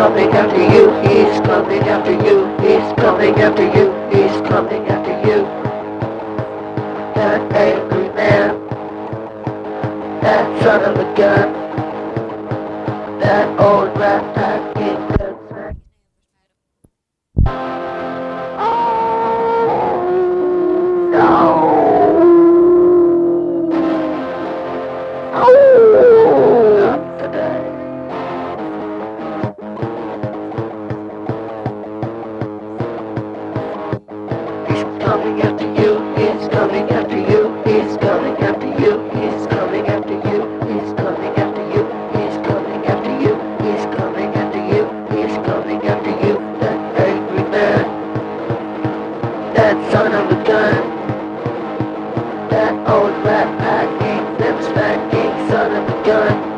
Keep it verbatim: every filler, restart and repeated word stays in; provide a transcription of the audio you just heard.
coming after you, he's coming after you, he's coming after you, he's coming after you. That angry man, that son of a gun, that old rat pack king that's back. Not today. He's coming after you, he's coming after you, he's coming after you, he's coming after you, he's coming after you, he's coming after you, he's coming after you, he's coming after you, that angry man, that son of a gun, that old rat packing, them smacking son of a gun.